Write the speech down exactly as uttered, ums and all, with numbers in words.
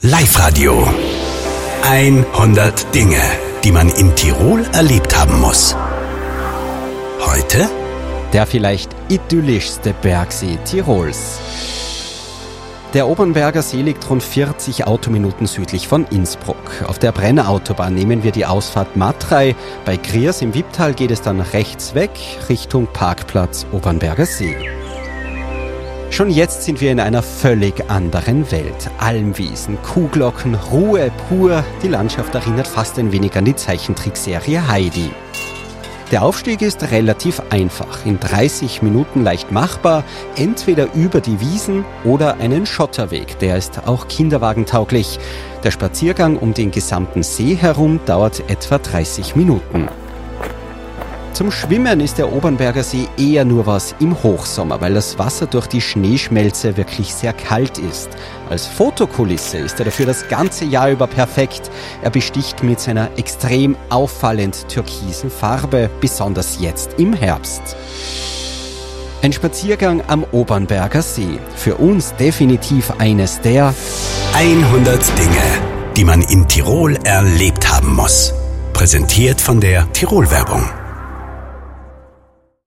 Live-Radio. hundert Dinge, die man in Tirol erlebt haben muss. Heute? Der vielleicht idyllischste Bergsee Tirols. Der Obernberger See liegt rund vierzig Autominuten südlich von Innsbruck. Auf der Brennautobahn nehmen wir die Ausfahrt Matrei. Bei Kriers im Wipptal geht es dann rechts weg, Richtung Parkplatz Obernberger See. Schon jetzt sind wir in einer völlig anderen Welt. Almwiesen, Kuhglocken, Ruhe pur. Die Landschaft erinnert fast ein wenig an die Zeichentrickserie Heidi. Der Aufstieg ist relativ einfach, in dreißig Minuten leicht machbar, entweder über die Wiesen oder einen Schotterweg, der ist auch kinderwagentauglich. Der Spaziergang um den gesamten See herum dauert etwa dreißig Minuten. Zum Schwimmen ist der Obernberger See eher nur was im Hochsommer, weil das Wasser durch die Schneeschmelze wirklich sehr kalt ist. Als Fotokulisse ist er dafür das ganze Jahr über perfekt. Er besticht mit seiner extrem auffallend türkisen Farbe, besonders jetzt im Herbst. Ein Spaziergang am Obernberger See. Für uns definitiv eines der hundert Dinge, die man in Tirol erlebt haben muss. Präsentiert von der Tirol-Werbung.